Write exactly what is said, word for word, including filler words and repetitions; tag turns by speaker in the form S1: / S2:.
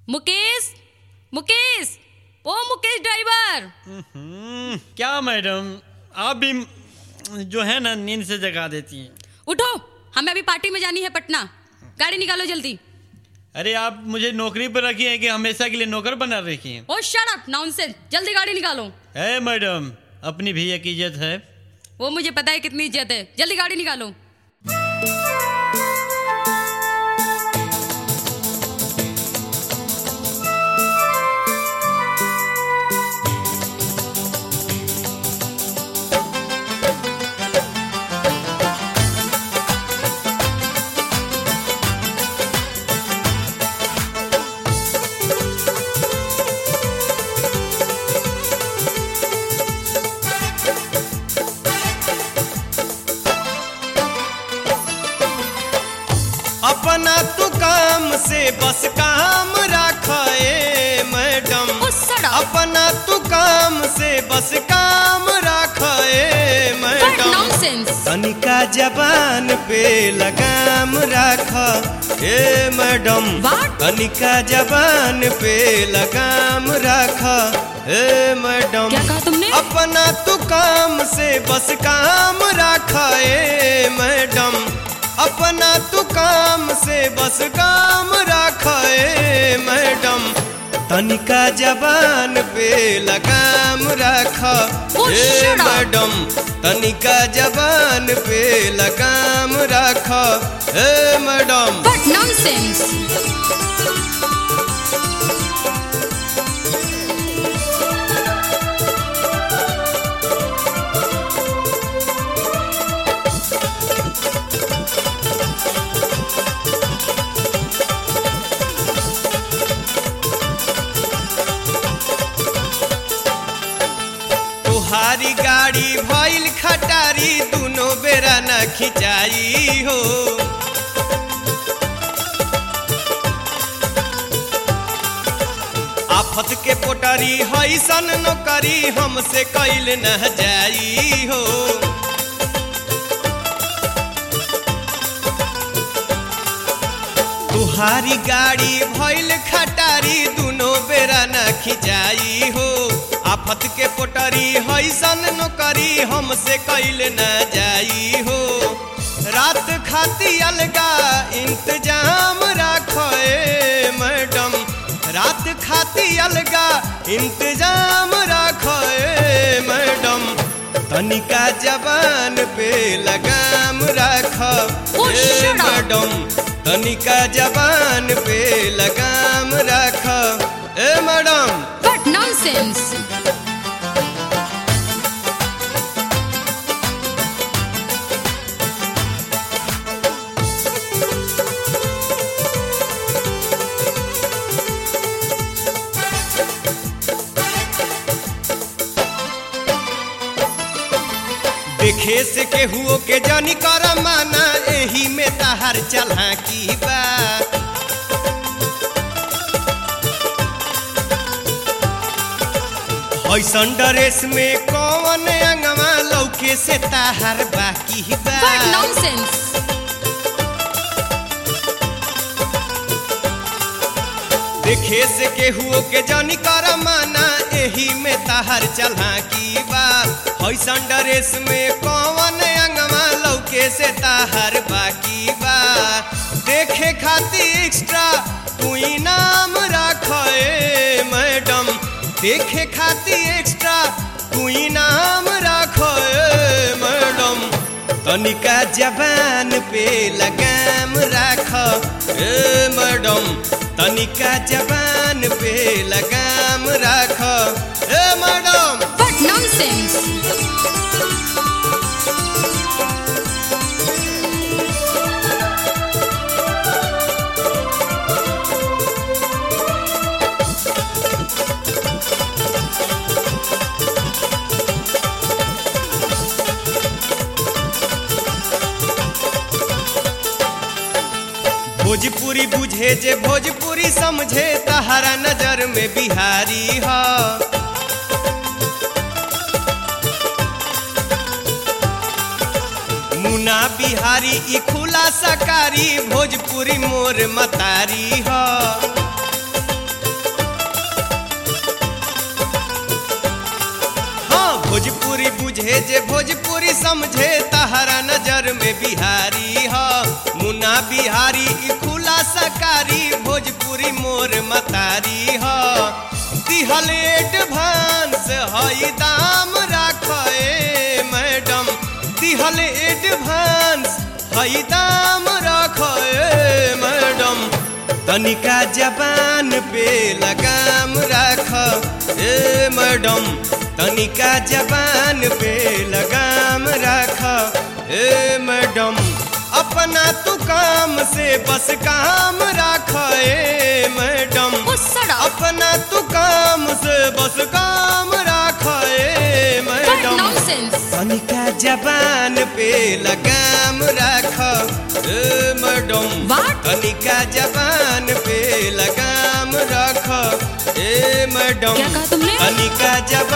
S1: मुकेश, मुकेश, ओ मुकेश ड्राइवर।
S2: क्या मैडम, आप भी जो है ना नींद से जगा देती हैं।
S1: उठो, हमें अभी पार्टी में जानी है पटना, गाड़ी निकालो जल्दी।
S2: अरे आप मुझे नौकरी पर रखी है कि हमेशा के लिए नौकर बना रखी हैं?
S1: ओ शट अप, नॉनसेंस, जल्दी गाड़ी निकालो।
S2: है मैडम, अपनी भैया की इज्जत है।
S1: वो मुझे पता है कितनी इज्जत है, जल्दी गाड़ी निकालो।
S3: अपना तू काम से बस काम रखे मैडम, अपना तू काम से बस काम रखे मैडम। तनिका जबान पे लगाम रख ए मैडम, तनिका जबान पे लगाम रख ए मैडम।
S1: क्या कहा तुमने?
S3: अपना तू काम से बस काम रखे मैडम, अपना तू काम से बस काम रखे मैडम। तनिका जबान पे लगाम रख ए मैडम, तनिका जबान पे लगाम रख ए मैडम।
S1: What nonsense!
S3: तुहारी गाड़ी भइल खटारी, दोनों बेरा न खिंचाई हो। आफत के पोटरी हैसन नौकरी, हमसे कैल न जाई हो। तुहारी गाड़ी भइल खटारी, दोनों बेरा न खिंचाई हो। आफत के पोटरी हैसन नौकरी, हमसे कैल न जाई हो। रात खाती अलगा इंतजाम रखे मैडम, रात खाती अलगा इंतजाम रखे मैडम। तनिका जबान पे लगाम रख ए मैडम, तनिका जबान पे लगाम रख ए मैडम।
S1: What nonsense!
S3: देखे से केहुओ के जानी कर माना, एही में तहार चला की बा। ऐसन ड्रेस में कौन अंगवा लौके से तहार बाकी बा।
S1: What nonsense!
S3: देखे से केहुओ के जानी कर माना, एही में तहार चला की बा। ऐसन ड्रेस में कौन अंगवा लौके से तहार बाकी बा। देखे खाती एक्स्ट्रा तू इनाम रखे मैडम, देखे खाती एक्स्ट्रा तू इनाम रखे मैडम। तनिका जबान पे लगाम रख ए मैडम, तनिका जबान पे लगाम रख ए मैडम।
S1: What nonsense!
S3: भोजपुरी बुझे जे भोजपुरी समझे, तहारा नजर में बिहारी हा। मुना बिहारी ई खुला सकारी, भोजपुरी मोर मतारी हा। बुझे जे भोजपुरी समझे तहरा नजर में बिहारी ह मुन्ना बिहारी ई खुला सकारी भोजपुरी मोर मतारी ह दिहल एडवांस हई दाम राखे मैडम दिहल एडवांस हई दाम राखे मैडम तनिका जबान पे लगाम राख ए मैडम तनिका जबान पे लगाम राख ए मैडम अपना तू काम से बस काम राख ए मैडम अपना तू काम से बस काम राख ए मैडम तनिका जबान पे लगाम राख ए मैडम तनिका जबान पे लगाम राख ए मैडम
S1: क्या कहा तुमने?
S3: तनिका जबान